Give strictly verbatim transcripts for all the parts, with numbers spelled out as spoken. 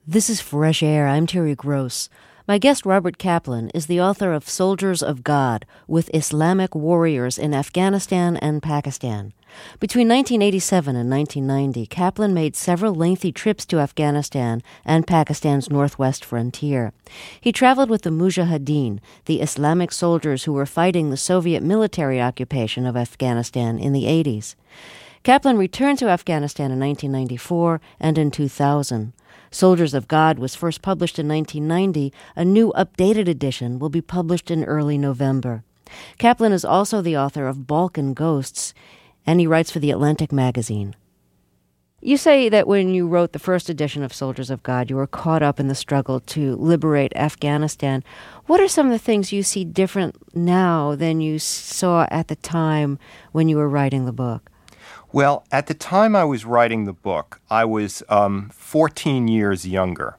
This is Fresh Air. I'm Terry Gross. My guest, Robert Kaplan, is the author of Soldiers of God with Islamic Warriors in Afghanistan and Pakistan. Between nineteen eighty-seven and nineteen ninety, Kaplan made several lengthy trips to Afghanistan and Pakistan's northwest frontier. He traveled with the Mujahideen, the Islamic soldiers who were fighting the Soviet military occupation of Afghanistan in the eighties. Kaplan returned to Afghanistan in nineteen ninety-four and in two thousand. Soldiers of God was first published in nineteen ninety. A new updated edition will be published in early November. Kaplan is also the author of Balkan Ghosts, and he writes for The Atlantic magazine. You say that when you wrote the first edition of Soldiers of God, you were caught up in the struggle to liberate Afghanistan. What are some of the things you see different now than you saw at the time when you were writing the book? Well, at the time I was writing the book, I was um, fourteen years younger.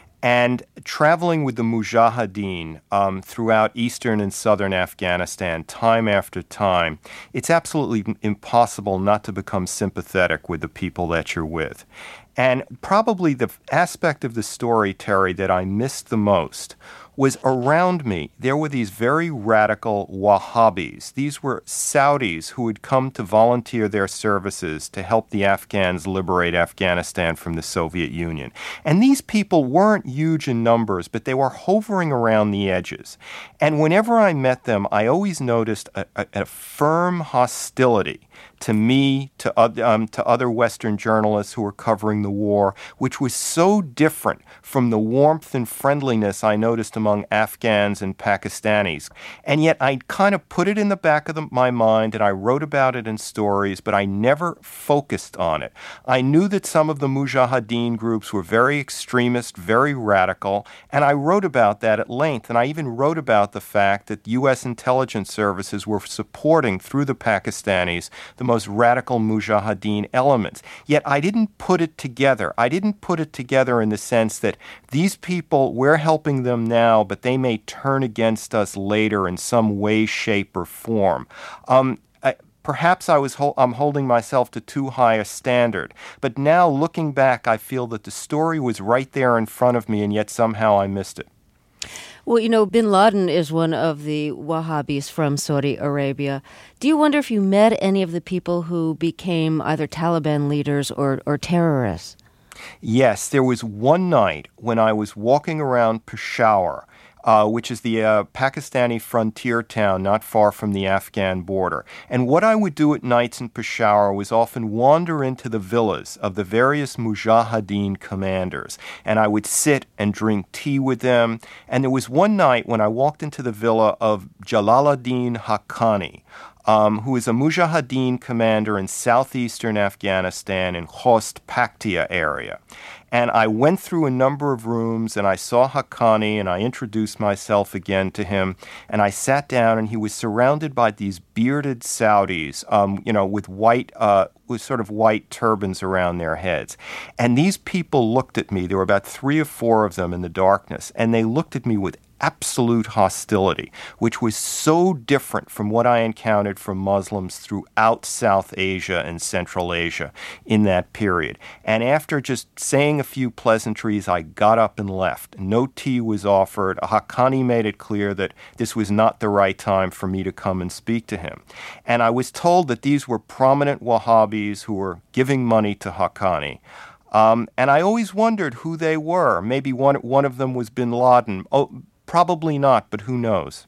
And traveling with the Mujahideen um, throughout eastern and southern Afghanistan, time after time, it's absolutely impossible not to become sympathetic with the people that you're with. And probably the aspect of the story, Terry, that I missed the most was around me, there were these very radical Wahhabis. These were Saudis who had come to volunteer their services to help the Afghans liberate Afghanistan from the Soviet Union. And these people weren't huge in numbers, but they were hovering around the edges. And whenever I met them, I always noticed a, a, a firm hostility to me, to, um, to other Western journalists who were covering the war, which was so different from the warmth and friendliness I noticed among Afghans and Pakistanis. And yet I kind of put it in the back of the, my mind, and I wrote about it in stories, but I never focused on it. I knew that some of the Mujahideen groups were very extremist, very radical, and I wrote about that at length, and I even wrote about the fact that U S intelligence services were supporting, through the Pakistanis, the most radical Mujahideen elements. Yet I didn't put it together. I didn't put it together in the sense that these people, we're helping them now, but they may turn against us later in some way, shape, or form. Um, I, perhaps I was hol- I'm holding myself to too high a standard. But now, looking back, I feel that the story was right there in front of me, and yet somehow I missed it. Well, you know, bin Laden is one of the Wahhabis from Saudi Arabia. Do you wonder if you met any of the people who became either Taliban leaders or, or terrorists? Yes, there was one night when I was walking around Peshawar, Uh, which is the uh, Pakistani frontier town not far from the Afghan border. And what I would do at nights in Peshawar was often wander into the villas of the various Mujahideen commanders. And I would sit and drink tea with them. And there was one night when I walked into the villa of Jalaluddin Haqqani, Um, who is a Mujahideen commander in southeastern Afghanistan in Khost Paktia area. And I went through a number of rooms, and I saw Haqqani, and I introduced myself again to him, and I sat down, and he was surrounded by these bearded Saudis, um, you know, with white, uh, with sort of white turbans around their heads. And these people looked at me. There were about three or four of them in the darkness, and they looked at me with absolute hostility, which was so different from what I encountered from Muslims throughout South Asia and Central Asia in that period. And after just saying a few pleasantries, I got up and left. No tea was offered. Haqqani made it clear that this was not the right time for me to come and speak to him. And I was told that these were prominent Wahhabis who were giving money to Haqqani. Um, and I always wondered who they were. Maybe one, one of them was bin Laden. Oh, probably not, but who knows?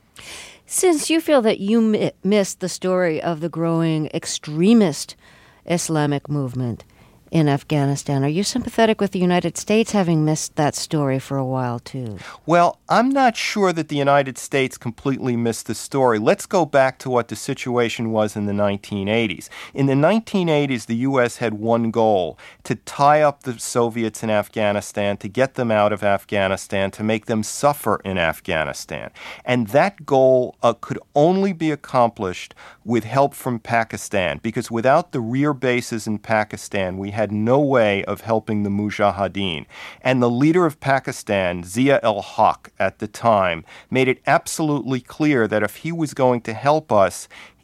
Since you feel that you mi- missed the story of the growing extremist Islamic movement in Afghanistan, are you sympathetic with the United States having missed that story for a while, too? Well, I'm not sure that the United States completely missed the story. Let's go back to what the situation was in the nineteen eighties. In the nineteen eighties, the U S had one goal: to tie up the Soviets in Afghanistan, to get them out of Afghanistan, to make them suffer in Afghanistan. And that goal uh, could only be accomplished with help from Pakistan, because without the rear bases in Pakistan, we had no way of helping the Mujahideen. And the leader of Pakistan, Zia-ul-Haq, at the time, made it absolutely clear that if he was going to help us,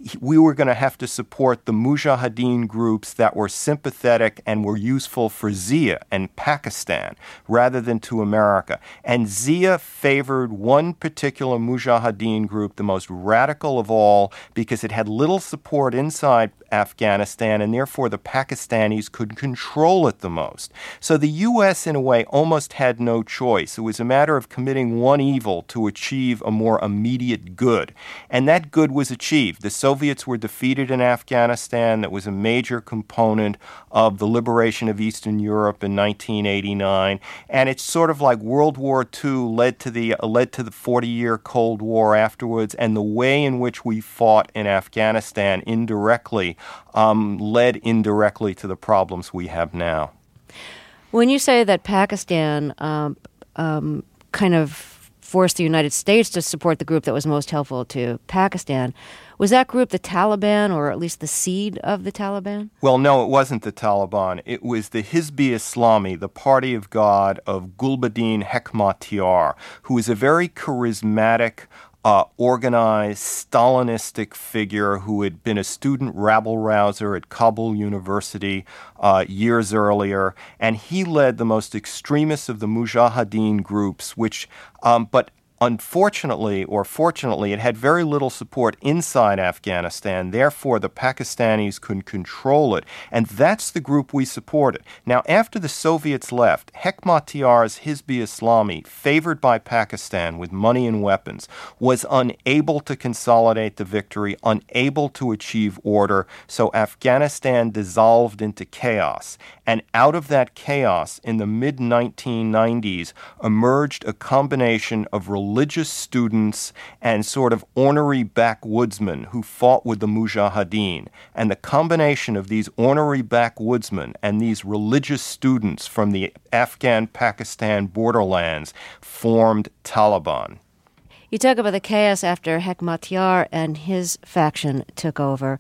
we were going to have to support the Mujahideen groups that were sympathetic and were useful for Zia and Pakistan rather than to America. And Zia favored one particular Mujahideen group, the most radical of all, because it had little support inside Afghanistan, and therefore the Pakistanis could control it the most. So the U S, in a way, almost had no choice. It was a matter of committing one evil to achieve a more immediate good. And that good was achieved. The Soviets were defeated in Afghanistan. That was a major component of the liberation of Eastern Europe in nineteen eighty-nine. And it's sort of like World War Two led to the uh, led to the forty-year Cold War afterwards, and the way in which we fought in Afghanistan indirectly um, led indirectly to the problems we have now. When you say that Pakistan um, um, kind of forced the United States to support the group that was most helpful to Pakistan, was that group the Taliban, or at least the seed of the Taliban? Well, no, it wasn't the Taliban. It was the Hizb-e-Islami, the Party of God of Gulbuddin Hekmatyar, who was a very charismatic, Uh, organized, Stalinistic figure who had been a student rabble-rouser at Kabul University uh, years earlier, and he led the most extremist of the Mujahideen groups, which, um, but unfortunately, or fortunately, it had very little support inside Afghanistan. Therefore, the Pakistanis couldn't control it. And that's the group we supported. Now, after the Soviets left, Hekmatyar's Hizb-e-Islami, favored by Pakistan with money and weapons, was unable to consolidate the victory, unable to achieve order. So Afghanistan dissolved into chaos. And out of that chaos, in the mid nineteen nineties, emerged a combination of religious religious students and sort of ornery backwoodsmen who fought with the Mujahideen. And the combination of these ornery backwoodsmen and these religious students from the Afghan-Pakistan borderlands formed Taliban. You talk about the chaos after Hekmatyar and his faction took over.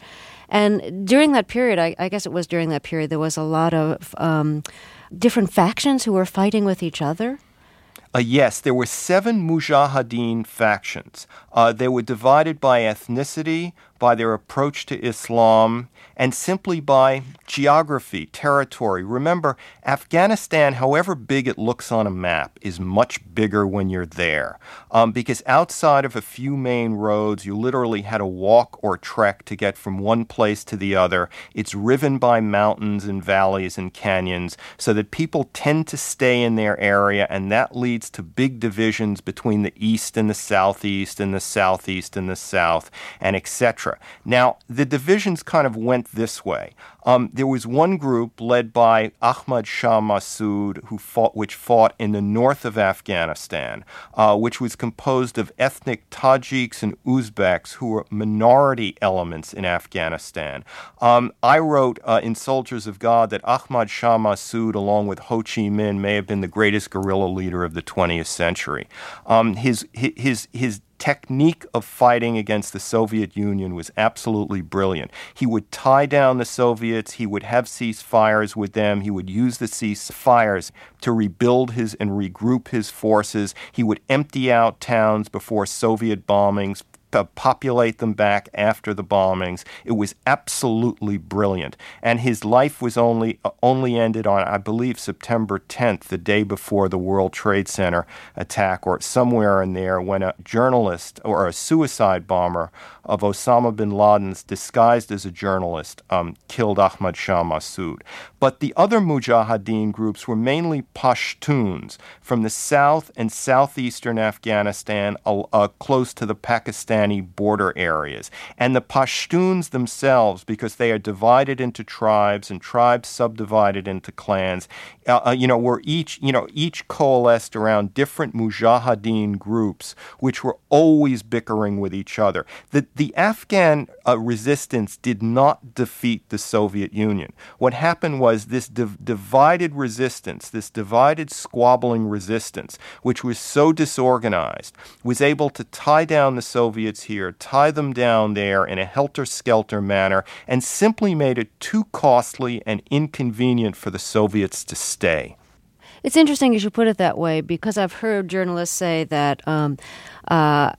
And during that period, I, I guess it was during that period, there was a lot of um, different factions who were fighting with each other. Uh, yes, there were seven Mujahideen factions. Uh, they were divided by ethnicity, by their approach to Islam, and simply by geography, territory. Remember, Afghanistan, however big it looks on a map, is much bigger when you're there. Um, because outside of a few main roads, you literally had to walk or trek to get from one place to the other. It's riven by mountains and valleys and canyons, so that people tend to stay in their area, and that leads to big divisions between the east and the southeast and the southeast and the south, and et cetera. Now, the divisions kind of went this way. Um, there was one group led by Ahmad Shah Massoud, who fought, which fought in the north of Afghanistan, uh, which was composed of ethnic Tajiks and Uzbeks, who were minority elements in Afghanistan. Um, I wrote uh, in Soldiers of God that Ahmad Shah Massoud, along with Ho Chi Minh, may have been the greatest guerrilla leader of the twentieth century. Um, his his his technique of fighting against the Soviet Union was absolutely brilliant. He would tie down the Soviets, he would have ceasefires with them, he would use the ceasefires to rebuild his and regroup his forces, he would empty out towns before Soviet bombings, populate them back after the bombings. It was absolutely brilliant. And his life was only uh, only ended on, I believe, September tenth, the day before the World Trade Center attack, or somewhere in there, when a journalist or a suicide bomber of Osama bin Laden's, disguised as a journalist, um, killed Ahmad Shah Massoud. But the other Mujahideen groups were mainly Pashtuns from the south and southeastern Afghanistan, uh, uh, close to the Pakistan border areas. And the Pashtuns themselves, because they are divided into tribes and tribes subdivided into clans, uh, uh, you know, were each, you know, each coalesced around different Mujahideen groups, which were always bickering with each other. The, the Afghan uh, resistance did not defeat the Soviet Union. What happened was this div- divided resistance, this divided squabbling resistance, which was so disorganized, was able to tie down the Soviets here, tie them down there in a helter-skelter manner, and simply made it too costly and inconvenient for the Soviets to stay. It's interesting you should put it that way, because I've heard journalists say that um, uh,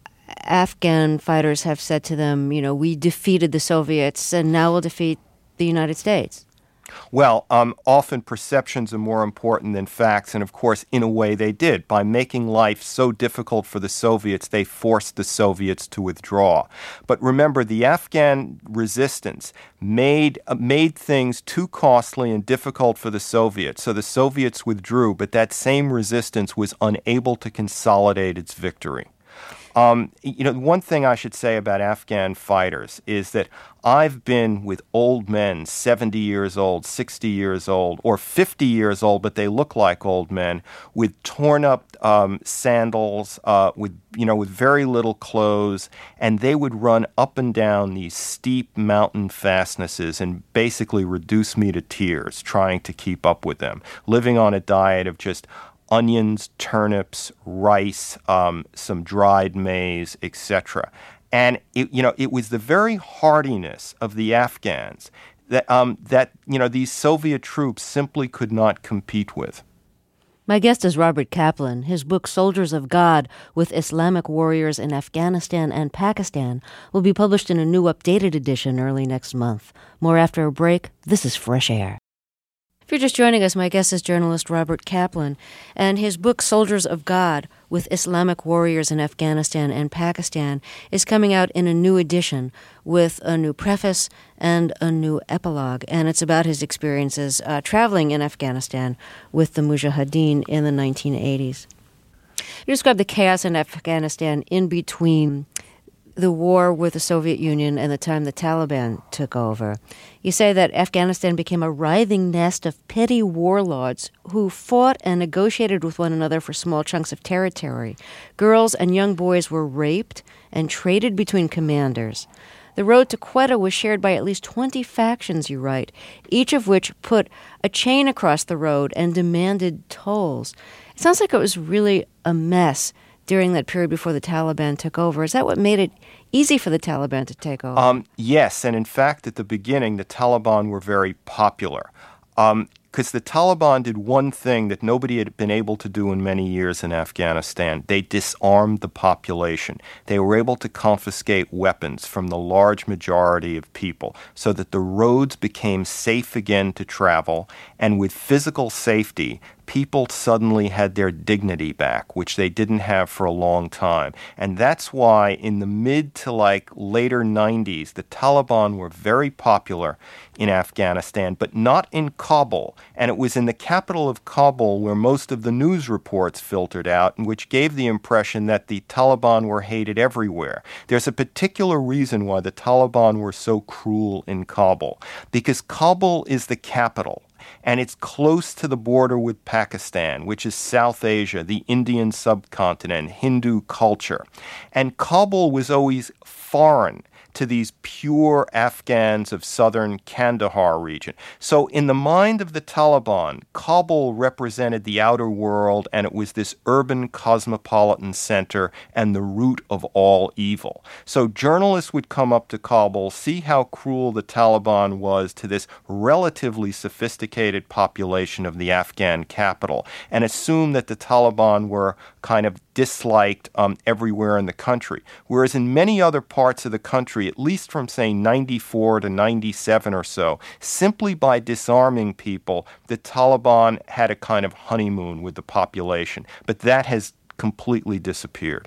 Afghan fighters have said to them, you know, we defeated the Soviets and now we'll defeat the United States? Well, um, often perceptions are more important than facts, and of course, in a way they did. By making life so difficult for the Soviets, they forced the Soviets to withdraw. But remember, the Afghan resistance made uh, made things too costly and difficult for the Soviets, so the Soviets withdrew, but that same resistance was unable to consolidate its victory. Um, you know, one thing I should say about Afghan fighters is that I've been with old men, seventy years old, sixty years old, or fifty years old, but they look like old men, with torn up um, sandals, uh, with, you know, with very little clothes, and they would run up and down these steep mountain fastnesses and basically reduce me to tears trying to keep up with them, living on a diet of just onions, turnips, rice, um, some dried maize, et cetera. And it, you know, it was the very hardiness of the Afghans that um, that you know these Soviet troops simply could not compete with. My guest is Robert Kaplan. His book, Soldiers of God, with Islamic Warriors in Afghanistan and Pakistan, will be published in a new updated edition early next month. More after a break. This is Fresh Air. If you're just joining us, my guest is journalist Robert Kaplan, and his book, Soldiers of God, with Islamic Warriors in Afghanistan and Pakistan, is coming out in a new edition with a new preface and a new epilogue, and it's about his experiences uh, traveling in Afghanistan with the Mujahideen in the nineteen eighties. You describe the chaos in Afghanistan in between the war with the Soviet Union and the time the Taliban took over. You say that Afghanistan became a writhing nest of petty warlords who fought and negotiated with one another for small chunks of territory. Girls and young boys were raped and traded between commanders. The road to Quetta was shared by at least twenty factions, you write, each of which put a chain across the road and demanded tolls. It sounds like it was really a mess during that period before the Taliban took over. Is that what made it easy for the Taliban to take over? Um, yes, and in fact, at the beginning, the Taliban were very popular. Um, because the Taliban did one thing that nobody had been able to do in many years in Afghanistan. They disarmed the population. They were able to confiscate weapons from the large majority of people so that the roads became safe again to travel, and with physical safety, people suddenly had their dignity back, which they didn't have for a long time. And that's why in the mid to like later nineties, the Taliban were very popular in Afghanistan, but not in Kabul. And it was in the capital of Kabul where most of the news reports filtered out, and which gave the impression that the Taliban were hated everywhere. There's a particular reason why the Taliban were so cruel in Kabul, because Kabul is the capital. And it's close to the border with Pakistan, which is South Asia, the Indian subcontinent, Hindu culture. And Kabul was always foreign to these pure Afghans of southern Kandahar region. So in the mind of the Taliban, Kabul represented the outer world, and it was this urban cosmopolitan center and the root of all evil. So journalists would come up to Kabul, see how cruel the Taliban was to this relatively sophisticated population of the Afghan capital, and assume that the Taliban were kind of disliked um, everywhere in the country. Whereas in many other parts of the country, at least from, say, ninety-four to ninety-seven or so, simply by disarming people, the Taliban had a kind of honeymoon with the population. But that has completely disappeared.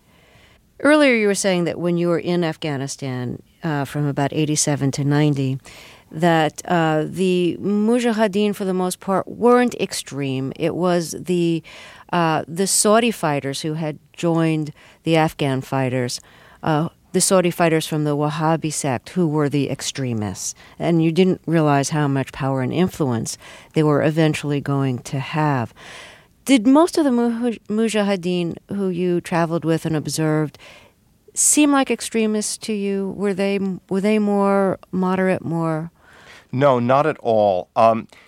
Earlier you were saying that when you were in Afghanistan uh, from about eighty-seven to ninety, that uh, the Mujahideen, for the most part, weren't extreme. It was the uh, the Saudi fighters who had joined the Afghan fighters, uh, the Saudi fighters from the Wahhabi sect, who were the extremists. And you didn't realize how much power and influence they were eventually going to have. Did most of the Mujahideen who you traveled with and observed seem like extremists to you? Were they were they more moderate, more? No, not at all. Um,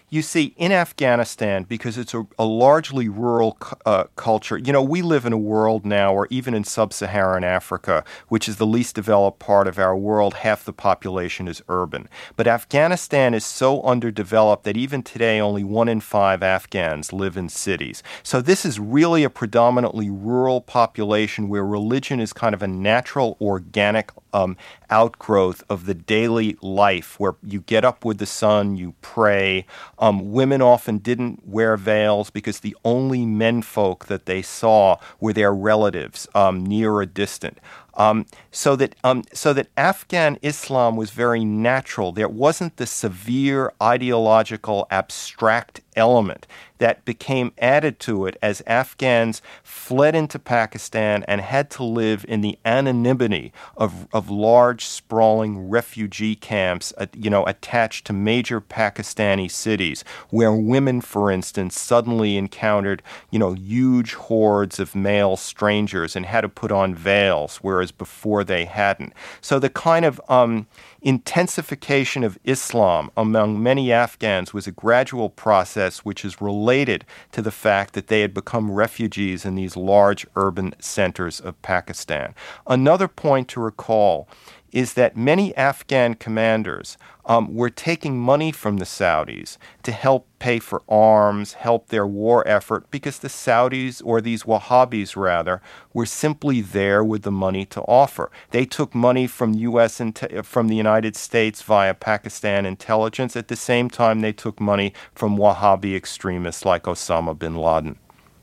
You see, in Afghanistan, because it's a, a largely rural uh, culture, you know, we live in a world now, or even in sub-Saharan Africa, which is the least developed part of our world, half the population is urban. But Afghanistan is so underdeveloped that even today only one in five Afghans live in cities. So this is really a predominantly rural population where religion is kind of a natural, organic um, outgrowth of the daily life, where you get up with the sun, you pray. Um, women often didn't wear veils because the only menfolk that they saw were their relatives, um, near or distant. Um, so that um, so that Afghan Islam was very natural. There wasn't the severe ideological abstract element that became added to it as Afghans fled into Pakistan and had to live in the anonymity of, of large, sprawling refugee camps, uh, you know, attached to major Pakistani cities, where women, for instance, suddenly encountered, you know, huge hordes of male strangers and had to put on veils, whereas before they hadn't. So the kind of um, intensification of Islam among many Afghans was a gradual process which is related to the fact that they had become refugees in these large urban centers of Pakistan. Another point to recall is that many Afghan commanders um, were taking money from the Saudis to help pay for arms, help their war effort, because the Saudis, or these Wahhabis rather, were simply there with the money to offer. They took money from U S and from the United States via Pakistan intelligence. At the same time, they took money from Wahhabi extremists like Osama bin Laden.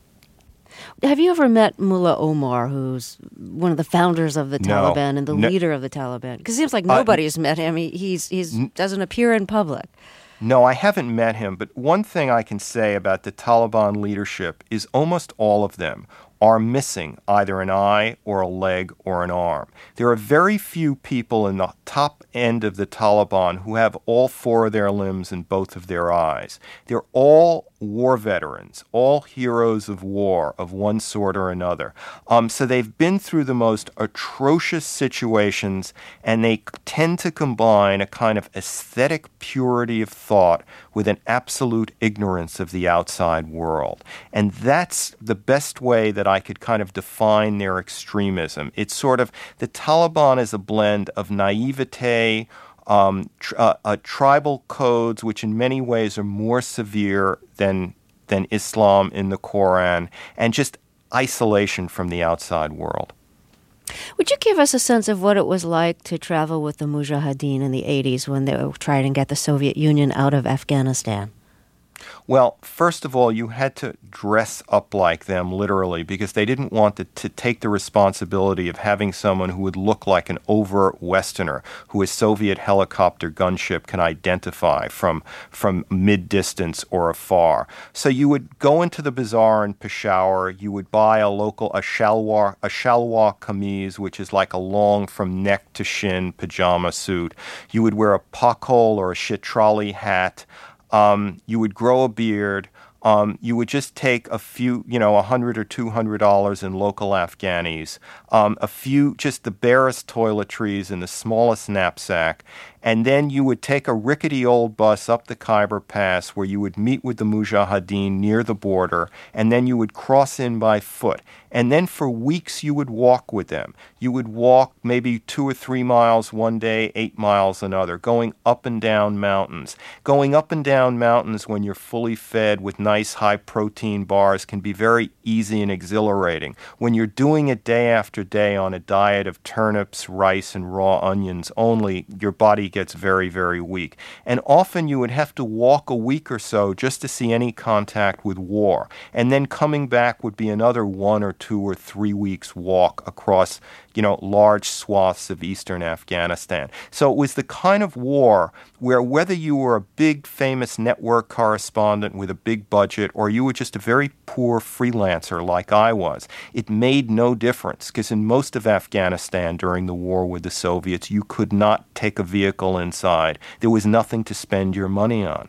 Have you ever met Mullah Omar, who's one of the founders of the No. Taliban and the No. leader of the Taliban? Because it seems like Uh, nobody's met him. He he's, he's n- doesn't appear in public. No, I haven't met him, but one thing I can say about the Taliban leadership is almost all of them are missing either an eye or a leg or an arm. There are very few people in the top end of the Taliban who have all four of their limbs and both of their eyes. They're all war veterans, all heroes of war of one sort or another. Um, so they've been through the most atrocious situations, and they tend to combine a kind of aesthetic purity of thought with an absolute ignorance of the outside world. And that's the best way that I could kind of define their extremism. It's sort of, the Taliban is a blend of naivete, Um, tr- uh, uh, tribal codes, which in many ways are more severe than than Islam in the Quran, and just isolation from the outside world. Would you give us a sense of what it was like to travel with the Mujahideen in the eighties when they were trying to get the Soviet Union out of Afghanistan? Well, first of all, you had to dress up like them, literally, because they didn't want to, to take the responsibility of having someone who would look like an overt Westerner, who a Soviet helicopter gunship can identify from, from mid-distance or afar. So you would go into the bazaar in Peshawar, you would buy a local, a shalwar, a shalwar kameez, which is like a long from neck to shin pajama suit. You would wear a pakhol or a shitrali hat. Um, you would grow a beard. Um, you would just take a few, you know, a hundred or two hundred dollars in local Afghanis, um, a few, just the barest toiletries in the smallest knapsack, and then you would take a rickety old bus up the Khyber Pass where you would meet with the Mujahideen near the border, and then you would cross in by foot. And then for weeks you would walk with them. You would walk maybe two or three miles one day, eight miles another, going up and down mountains. Going up and down mountains when you're fully fed with nice high-protein bars can be very easy and exhilarating. When you're doing it day after day on a diet of turnips, rice, and raw onions only, your body gets very, very weak. And often you would have to walk a week or so just to see any contact with war. And then coming back would be another one or two or three weeks walk across, you know, large swaths of eastern Afghanistan. So it was the kind of war where whether you were a big famous network correspondent with a big budget or you were just a very poor freelancer like I was, it made no difference, because in most of Afghanistan during the war with the Soviets, you could not take a vehicle inside. There was nothing to spend your money on.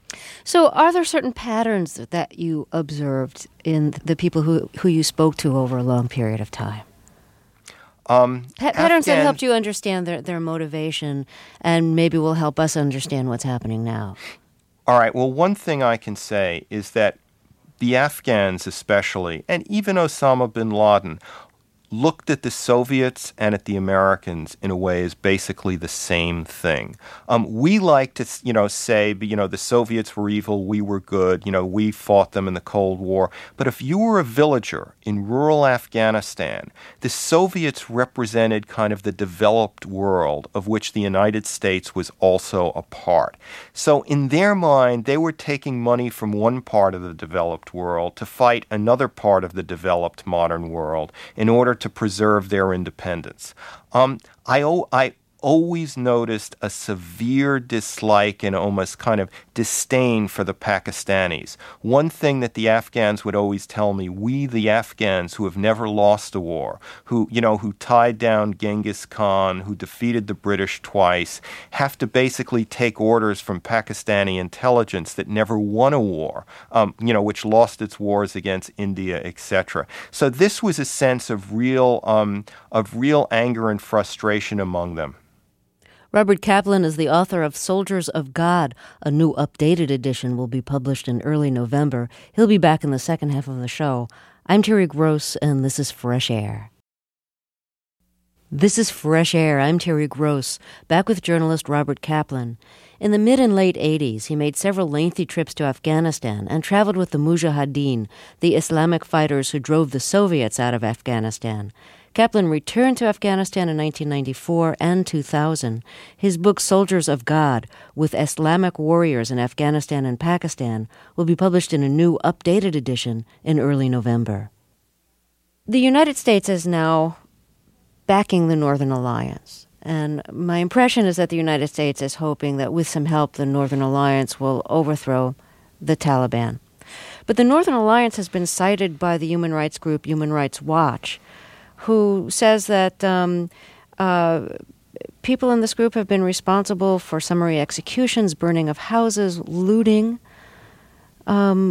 So are there certain patterns that you observed in the people who, who you spoke to over a long period of time? Um, Pa- patterns Afghan- that helped you understand their, their motivation and maybe will help us understand what's happening now. All right, well, one thing I can say is that the Afghans especially, and even Osama bin Laden, looked at the Soviets and at the Americans in a way as basically the same thing. Um, we like to, you know, say, you know, the Soviets were evil, we were good, you know, we fought them in the Cold War. But if you were a villager in rural Afghanistan, the Soviets represented kind of the developed world of which the United States was also a part. So in their mind, they were taking money from one part of the developed world to fight another part of the developed modern world in order to preserve their independence. Um, I, I always noticed a severe dislike and almost kind of disdain for the Pakistanis. One thing that the Afghans would always tell me, we, the Afghans who have never lost a war, who, you know, who tied down Genghis Khan, who defeated the British twice, have to basically take orders from Pakistani intelligence that never won a war, um, you know, which lost its wars against India, et cetera. So this was a sense of real, um, of real anger and frustration among them. Robert Kaplan is the author of Soldiers of God. A new updated edition will be published in early November. He'll be back in the second half of the show. I'm Terry Gross, and this is Fresh Air. This is Fresh Air. I'm Terry Gross, back with journalist Robert Kaplan. In the mid and late eighties, he made several lengthy trips to Afghanistan and traveled with the Mujahideen, the Islamic fighters who drove the Soviets out of Afghanistan. Kaplan returned to Afghanistan in nineteen ninety-four and two thousand. His book, Soldiers of God, with Islamic warriors in Afghanistan and Pakistan, will be published in a new, updated edition in early November. The United States is now backing the Northern Alliance. And my impression is that the United States is hoping that with some help, the Northern Alliance will overthrow the Taliban. But the Northern Alliance has been cited by the human rights group Human Rights Watch, who says that um, uh, people in this group have been responsible for summary executions, burning of houses, looting. Um,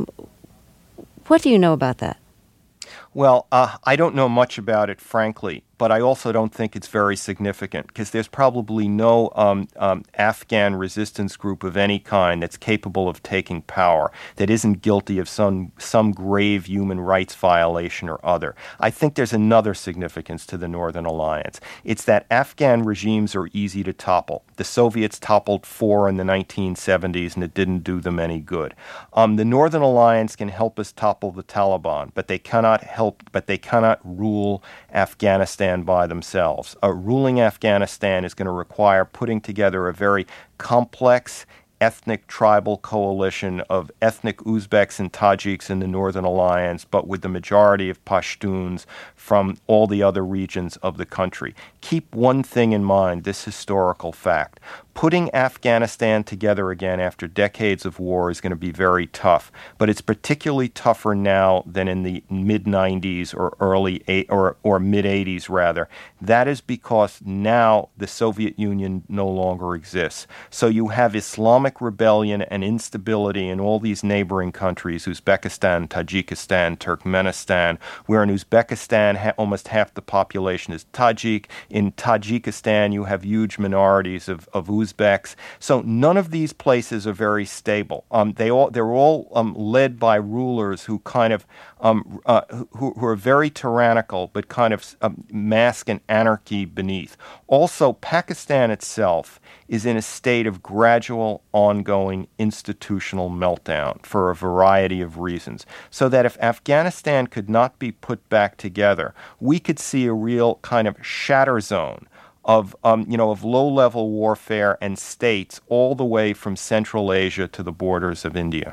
what do you know about that? Well, uh, I don't know much about it, frankly, but I also don't think it's very significant because there's probably no um, um, Afghan resistance group of any kind that's capable of taking power that isn't guilty of some some grave human rights violation or other. I think there's another significance to the Northern Alliance. It's that Afghan regimes are easy to topple. The Soviets toppled four in the nineteen seventies, and it didn't do them any good. Um, the Northern Alliance can help us topple the Taliban, but they cannot help, but they cannot rule Afghanistan by themselves. Uh, ruling Afghanistan is going to require putting together a very complex ethnic tribal coalition of ethnic Uzbeks and Tajiks in the Northern Alliance, but with the majority of Pashtuns from all the other regions of the country. Keep one thing in mind, this historical fact. Putting Afghanistan together again after decades of war is going to be very tough, but it's particularly tougher now than in the mid nineties or early eight, or or mid eighties rather. That is because now the Soviet Union no longer exists. So you have Islamic rebellion and instability in all these neighboring countries, Uzbekistan, Tajikistan, Turkmenistan, where in Uzbekistan ha- almost half the population is Tajik. In Tajikistan, you have huge minorities of, of Uzbeks. So none of these places are very stable. Um, they all they're all um, led by rulers who kind of um, uh, who, who are very tyrannical, but kind of um, mask an anarchy beneath. Also, Pakistan itself is in a state of gradual, ongoing institutional meltdown for a variety of reasons. So that if Afghanistan could not be put back together, we could see a real kind of shatter zone of, um, you know, of low-level warfare and states all the way from Central Asia to the borders of India.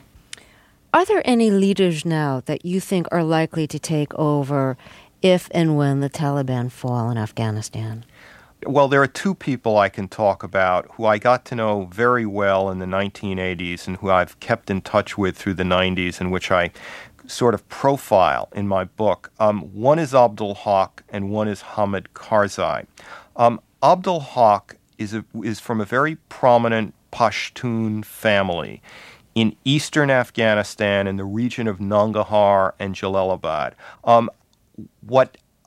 Are there any leaders now that you think are likely to take over if and when the Taliban fall in Afghanistan? Well, there are two people I can talk about who I got to know very well in the nineteen eighties and who I've kept in touch with through the nineties, and which I sort of profile in my book. Um, one is Abdul Haq and one is Hamid Karzai. Um, Abdul Haq is, a, is from a very prominent Pashtun family in eastern Afghanistan in the region of Nangarhar and Jalalabad. Um, what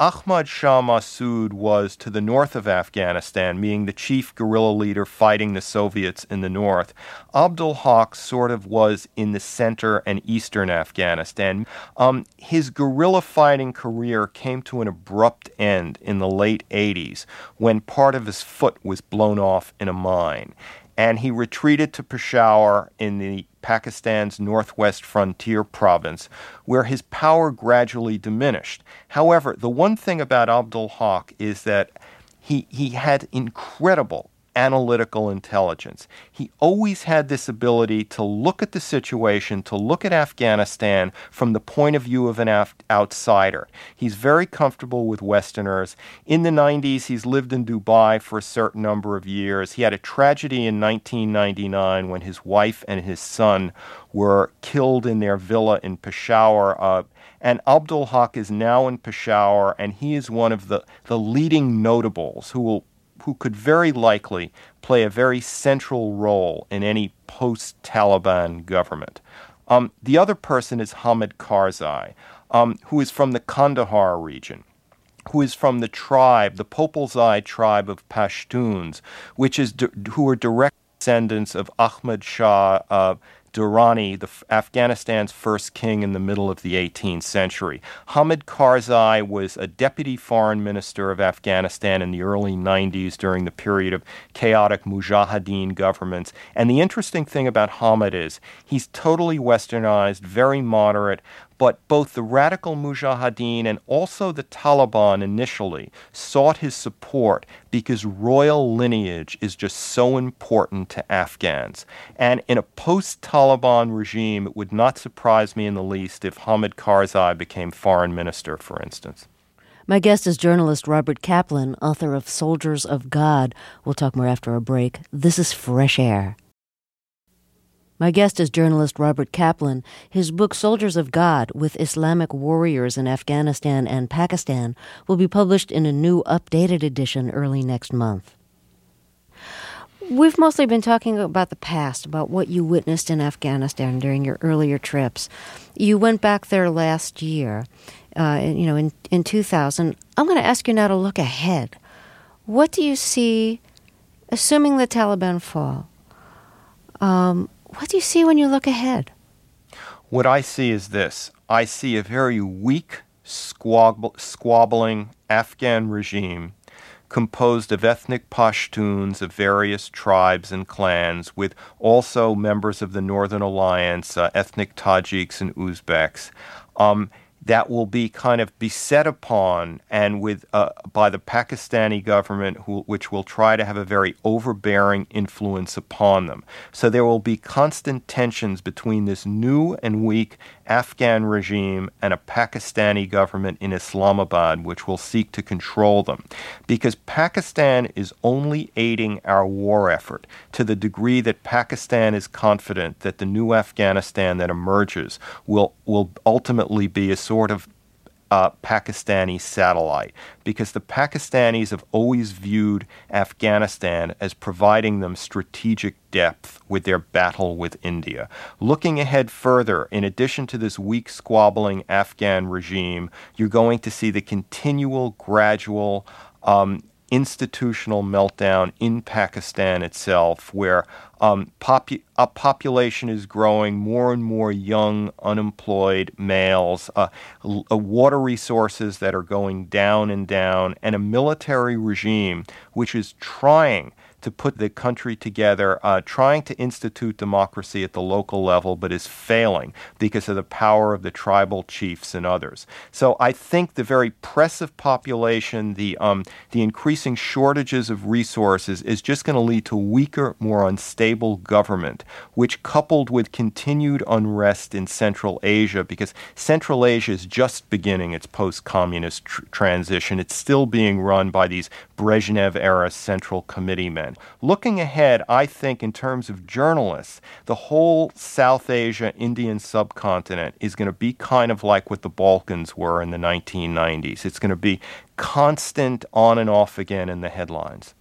Ahmad Shah Massoud was to the north of Afghanistan, being the chief guerrilla leader fighting the Soviets in the north. Abdul Haq sort of was in the center and eastern Afghanistan. Um, his guerrilla fighting career came to an abrupt end in the late eighties when part of his foot was blown off in a mine. And he retreated to Peshawar in the Pakistan's northwest frontier province, where his power gradually diminished. However, the one thing about Abdul Haq is that he, he had incredible analytical intelligence. He always had this ability to look at the situation, to look at Afghanistan from the point of view of an af- outsider. He's very comfortable with Westerners. In the nineties, he's lived in Dubai for a certain number of years. He had a tragedy in nineteen ninety-nine when his wife and his son were killed in their villa in Peshawar. Uh, and Abdul Haq is now in Peshawar, and he is one of the, the leading notables who will who could very likely play a very central role in any post-Taliban government. Um, the other person is Hamid Karzai, um, who is from the Kandahar region, who is from the tribe, the Popelzai tribe of Pashtuns, which is di- who are direct descendants of Ahmad Shah uh, Durrani, the Afghanistan's first king in the middle of the eighteenth century. Hamid Karzai was a deputy foreign minister of Afghanistan in the early nineties during the period of chaotic Mujahideen governments. And the interesting thing about Hamid is he's totally westernized, very moderate, but both the radical Mujahideen and also the Taliban initially sought his support because royal lineage is just so important to Afghans. And in a post-Taliban regime, it would not surprise me in the least if Hamid Karzai became foreign minister, for instance. My guest is journalist Robert Kaplan, author of Soldiers of God. We'll talk more after a break. This is Fresh Air. My guest is journalist Robert Kaplan. His book, Soldiers of God, with Islamic Warriors in Afghanistan and Pakistan, will be published in a new, updated edition early next month. We've mostly been talking about the past, about what you witnessed in Afghanistan during your earlier trips. You went back there last year, uh, you know, in, in two thousand. I'm going to ask you now to look ahead. What do you see, assuming the Taliban fall? Um... What do you see when you look ahead? What I see is this. I see a very weak, squabble, squabbling Afghan regime composed of ethnic Pashtuns of various tribes and clans, with also members of the Northern Alliance, uh, ethnic Tajiks and Uzbeks, um, that will be kind of beset upon and with uh, by the Pakistani government, who, which will try to have a very overbearing influence upon them. So there will be constant tensions between this new and weak Afghan regime and a Pakistani government in Islamabad, which will seek to control them. Because Pakistan is only aiding our war effort to the degree that Pakistan is confident that the new Afghanistan that emerges will, will ultimately be a sort of Uh, Pakistani satellite, because the Pakistanis have always viewed Afghanistan as providing them strategic depth with their battle with India. Looking ahead further, in addition to this weak, squabbling Afghan regime, you're going to see the continual, gradual, um, institutional meltdown in Pakistan itself, where um, popu- a population is growing, more and more young, unemployed males, uh, l- uh, water resources that are going down and down, and a military regime which is trying to put the country together, uh, trying to institute democracy at the local level, but is failing because of the power of the tribal chiefs and others. So I think the very press of population, the um, the increasing shortages of resources is just going to lead to weaker, more unstable government, which coupled with continued unrest in Central Asia, because Central Asia is just beginning its post-communist tr- transition. It's still being run by these Brezhnev-era Central Committee men. Looking ahead, I think in terms of journalists, the whole South Asia, Indian subcontinent is going to be kind of like what the Balkans were in the nineteen nineties. It's going to be constant on and off again in the headlines.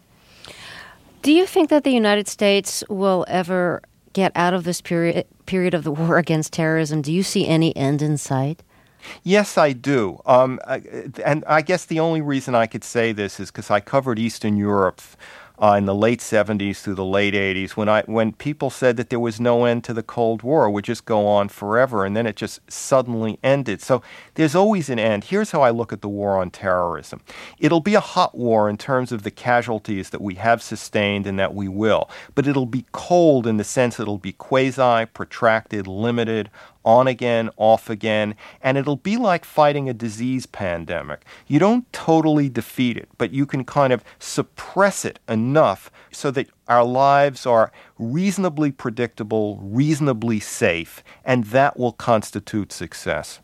Do you think that the United States will ever get out of this period period of the war against terrorism? Do you see any end in sight? Yes, I do. Um, I, and I guess the only reason I could say this is because I covered Eastern Europe uh, in the late seventies through the late eighties when I when people said that there was no end to the Cold War, it would just go on forever, and then it just suddenly ended. So there's always an end. Here's how I look at the war on terrorism. It'll be a hot war in terms of the casualties that we have sustained and that we will, but it'll be cold in the sense that it'll be quasi, protracted, limited, on again, off again, and it'll be like fighting a disease pandemic. You don't totally defeat it, but you can kind of suppress it enough so that our lives are reasonably predictable, reasonably safe, and that will constitute success.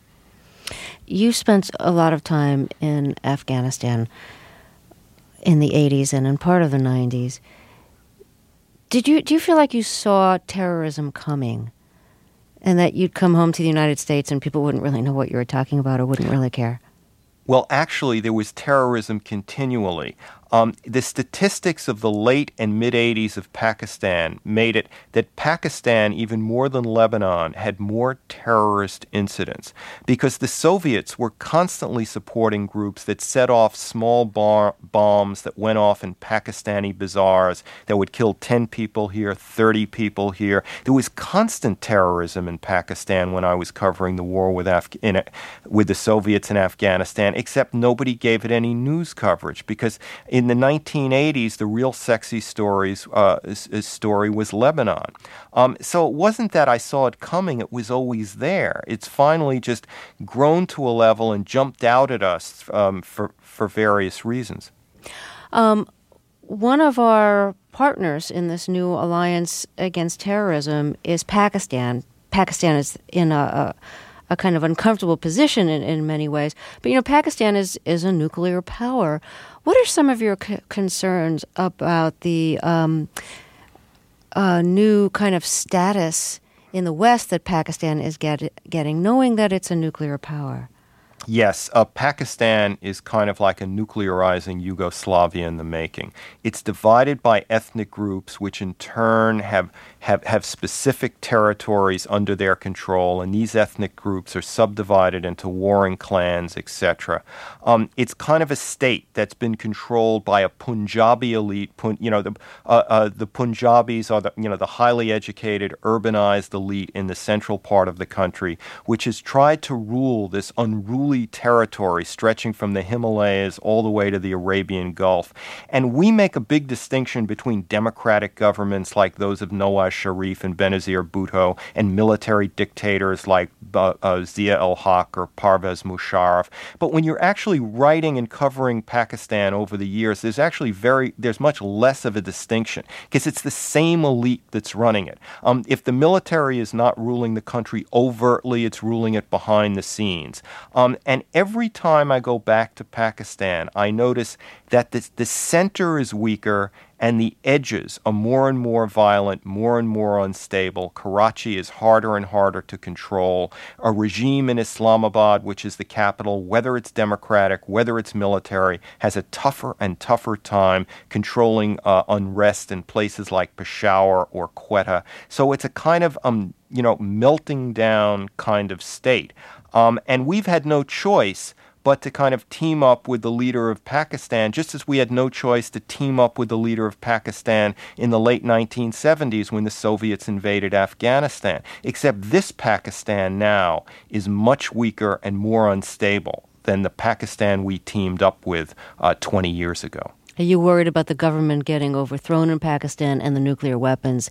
You spent a lot of time in Afghanistan in the eighties and in part of the nineties. Did you do you feel like you saw terrorism coming? And that you'd come home to the United States and people wouldn't really know what you were talking about or wouldn't really care? Well, actually, there was terrorism continually. Um, the statistics of the late and mid-eighties of Pakistan made it that Pakistan, even more than Lebanon, had more terrorist incidents because the Soviets were constantly supporting groups that set off small bar- bombs that went off in Pakistani bazaars that would kill ten people here, thirty people here. There was constant terrorism in Pakistan when I was covering the war with, Af- in, with the Soviets in Afghanistan, except nobody gave it any news coverage because in the nineteen eighties, the real sexy stories uh, story was Lebanon. Um, so it wasn't that I saw it coming, it was always there. It's finally just grown to a level and jumped out at us um, for, for various reasons. Um, one of our partners in this new alliance against terrorism is Pakistan. Pakistan is in a... a a kind of uncomfortable position in, in many ways. But, you know, Pakistan is, is a nuclear power. What are some of your c- concerns about the um, uh, new kind of status in the West that Pakistan is get, getting, knowing that it's a nuclear power? Yes, uh, Pakistan is kind of like a nuclearizing Yugoslavia in the making. It's divided by ethnic groups, which in turn have, have, have specific territories under their control, and these ethnic groups are subdivided into warring clans, et cetera. Um, it's kind of a state that's been controlled by a Punjabi elite. Pun, you know, the uh, uh, the Punjabis are the you know the highly educated, urbanized elite in the central part of the country, which has tried to rule this unruly territory stretching from the Himalayas all the way to the Arabian Gulf. And we make a big distinction between democratic governments like those of Nawaz Sharif and Benazir Bhutto and military dictators like uh, uh, Zia ul-Haq or Parvez Musharraf. But when you're actually writing and covering Pakistan over the years, there's actually very, there's much less of a distinction because it's the same elite that's running it. Um, if the military is not ruling the country overtly, it's ruling it behind the scenes. Um, And every time I go back to Pakistan, I notice that the, the center is weaker and the edges are more and more violent, more and more unstable. Karachi is harder and harder to control. A regime in Islamabad, which is the capital, whether it's democratic, whether it's military, has a tougher and tougher time controlling uh, unrest in places like Peshawar or Quetta. So it's a kind of, um, you know, melting down kind of state. Um, and we've had no choice but to kind of team up with the leader of Pakistan, just as we had no choice to team up with the leader of Pakistan in the late nineteen seventies when the Soviets invaded Afghanistan. Except this Pakistan now is much weaker and more unstable than the Pakistan we teamed up with uh, twenty years ago. Are you worried about the government getting overthrown in Pakistan and the nuclear weapons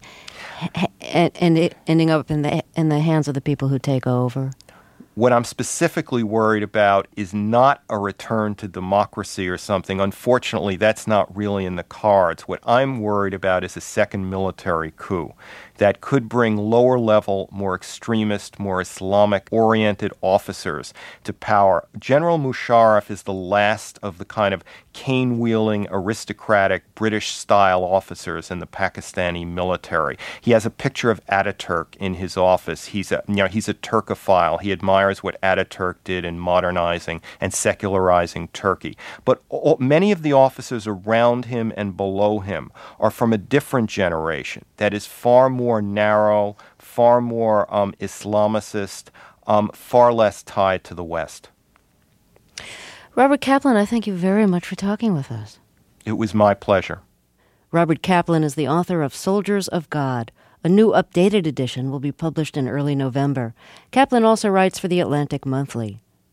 and, and it ending up in the in the hands of the people who take over? What I'm specifically worried about is not a return to democracy or something. Unfortunately, that's not really in the cards. What I'm worried about is a second military coup that could bring lower-level, more extremist, more Islamic-oriented officers to power. General Musharraf is the last of the kind of cane-wielding, aristocratic, British-style officers in the Pakistani military. He has a picture of Ataturk in his office. He's a, you know, he's a Turkophile. He admires what Ataturk did in modernizing and secularizing Turkey. But all, many of the officers around him and below him are from a different generation that is far more narrow, far more um, Islamicist, um, far less tied to the West. Robert Kaplan, I thank you very much for talking with us. It was my pleasure. Robert Kaplan is the author of Soldiers of God. A new updated edition will be published in early November. Kaplan also writes for The Atlantic Monthly.